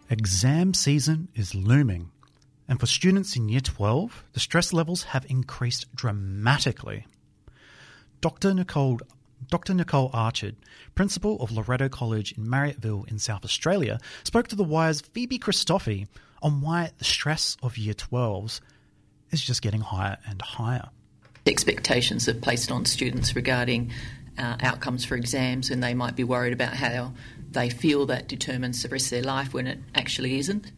Exam season is looming, and for students in Year 12, the stress levels have increased dramatically. Dr. Nicole Archard, principal of Loreto College in Marryatville in South Australia, spoke to The Wire's Phoebe Christofi on why the stress of Year 12s is just getting higher and higher. Expectations are placed on students regarding outcomes for exams, and they might be worried about how they feel that determines the rest of their life when it actually isn't.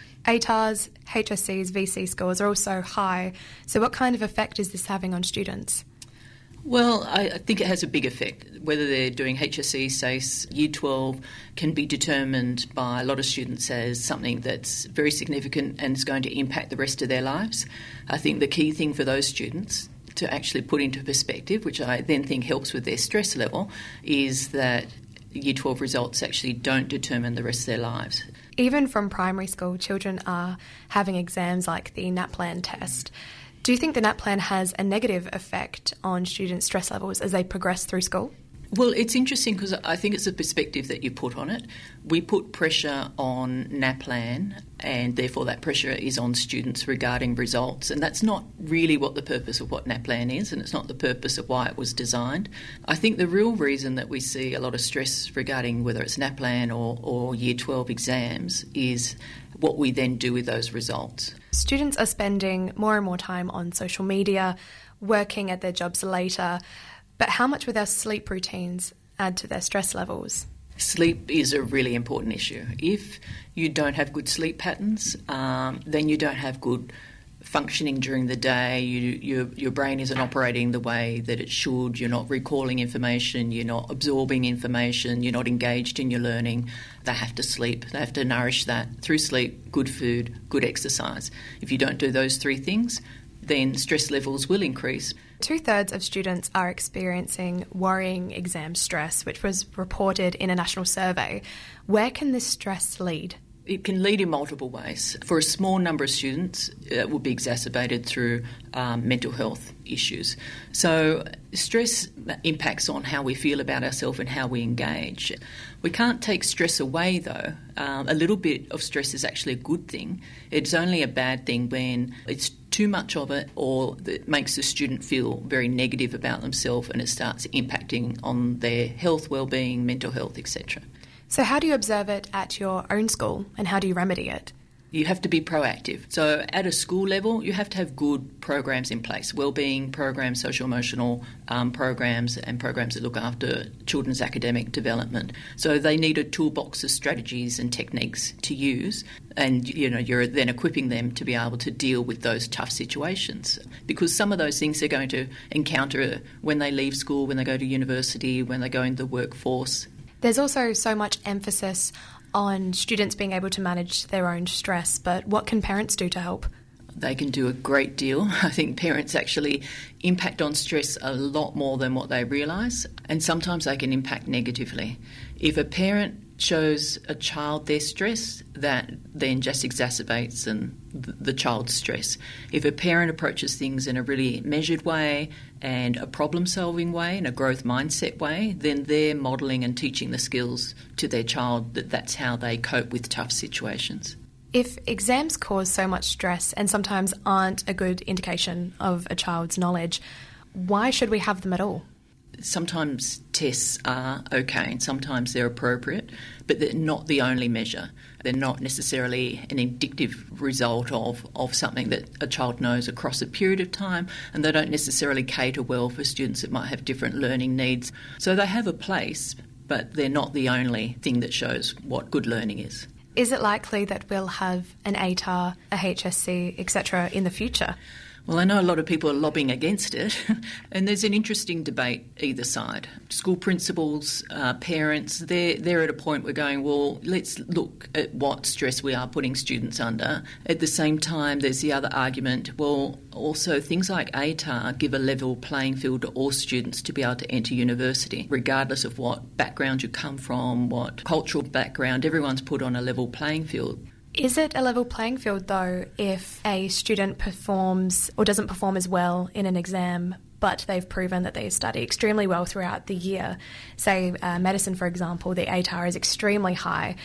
ATARs, HSCs, VC scores are also high. So what kind of effect is this having on students? Well, I think it has a big effect. Whether they're doing HSC, SACE, Year 12 can be determined by a lot of students as something that's very significant and is going to impact the rest of their lives. I think the key thing for those students to actually put into perspective, which I then think helps with their stress level, is that Year 12 results actually don't determine the rest of their lives. Even from primary school, children are having exams like the NAPLAN test. Do you think the NAPLAN has a negative effect on students' stress levels as they progress through school? Well, it's interesting because I think it's the perspective that you put on it. We put pressure on NAPLAN, and therefore that pressure is on students regarding results, and that's not really what the purpose of what NAPLAN is, and it's not the purpose of why it was designed. I think the real reason that we see a lot of stress regarding whether it's NAPLAN or Year 12 exams is what we then do with those results. Students are spending more and more time on social media, working at their jobs later, but how much will their sleep routines add to their stress levels? Sleep is a really important issue. If you don't have good sleep patterns, then you don't have good functioning during the day. Your brain isn't operating the way that it should. You're not recalling information. You're not absorbing information. You're not engaged in your learning. They have to sleep. They have to nourish that through sleep, good food, good exercise. If you don't do those three things, then stress levels will increase. 2/3 of students are experiencing worrying exam stress, which was reported in a national survey. Where can this stress lead? It can lead in multiple ways. For a small number of students, it will be exacerbated through mental health issues. So stress impacts on how we feel about ourselves and how we engage. We can't take stress away, though. A little bit of stress is actually a good thing. It's only a bad thing when it's too much of it, or that makes the student feel very negative about themselves and it starts impacting on their health, well-being, mental health, etc. So how do you observe it at your own school, and how do you remedy it? You have to be proactive. So at a school level, you have to have good programs in place, wellbeing programs, social-emotional programs, and programs that look after children's academic development. So they need a toolbox of strategies and techniques to use, and you're then equipping them to be able to deal with those tough situations. Because some of those things they're going to encounter when they leave school, when they go to university, when they go into the workforce. There's also so much emphasis on students being able to manage their own stress, but what can parents do to help? They can do a great deal. I think parents actually impact on stress a lot more than what they realise, and sometimes they can impact negatively. If a parent shows a child their stress, that then just exacerbates the child's stress. If a parent approaches things in a really measured way and a problem-solving way and a growth mindset way, then they're modelling and teaching the skills to their child that's how they cope with tough situations. If exams cause so much stress and sometimes aren't a good indication of a child's knowledge, why should we have them at all? Sometimes tests are okay and sometimes they're appropriate, but they're not the only measure. They're not necessarily an indicative result of something that a child knows across a period of time, and they don't necessarily cater well for students that might have different learning needs. So they have a place, but they're not the only thing that shows what good learning is. Is it likely that we'll have an ATAR, a HSC, etc. in the future? Well, I know a lot of people are lobbying against it, and there's an interesting debate either side. School principals, parents, they're at a point where going, well, let's look at what stress we are putting students under. At the same time, there's the other argument, well, also things like ATAR give a level playing field to all students to be able to enter university, regardless of what background you come from, what cultural background, everyone's put on a level playing field. Is it a level playing field, though, if a student performs or doesn't perform as well in an exam, but they've proven that they study extremely well throughout the year? Say, medicine, for example, the ATAR is extremely high.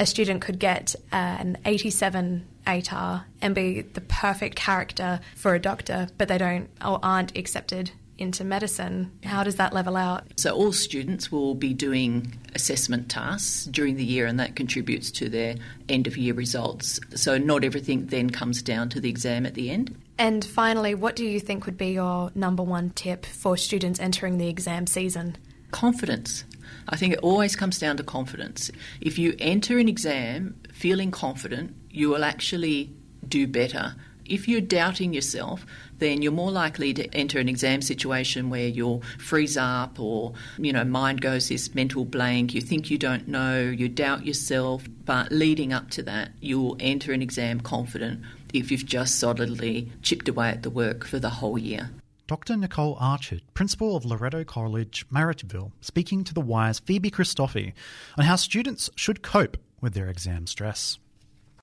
a student could get an 87 ATAR and be the perfect character for a doctor, but they don't or aren't accepted into medicine. How does that level out? So all students will be doing assessment tasks during the year, and that contributes to their end-of-year results. So not everything then comes down to the exam at the end. And finally, what do you think would be your number one tip for students entering the exam season? Confidence. I think it always comes down to confidence. If you enter an exam feeling confident, you will actually do better. If you're doubting yourself, then you're more likely to enter an exam situation where you'll freeze up or, mind goes this mental blank, you think you don't know, you doubt yourself. But leading up to that, you'll enter an exam confident if you've just solidly chipped away at the work for the whole year. Dr. Nicole Archard, Principal of Loreto College, Marrickville, speaking to The Wire's Phoebe Christofi on how students should cope with their exam stress.